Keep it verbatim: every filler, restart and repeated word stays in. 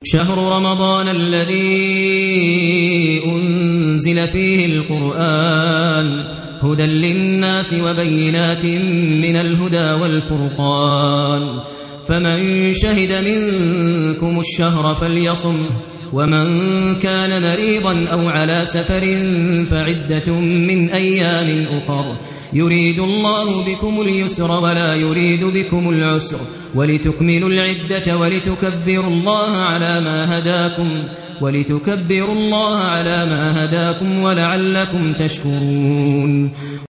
شهر رمضان الذي أنزل فيه القرآن هدى للناس وبينات من الهدى والفرقان فمن شهد منكم الشهر فليصم ومن كان مريضا أو على سفر فعدة من أيام أخر يريد الله بكم اليسر ولا يريد بكم العسر ولتكملوا العدة ولتكبروا الله على ما هداكم ولتكبروا الله على ما هداكم ولعلكم تشكرون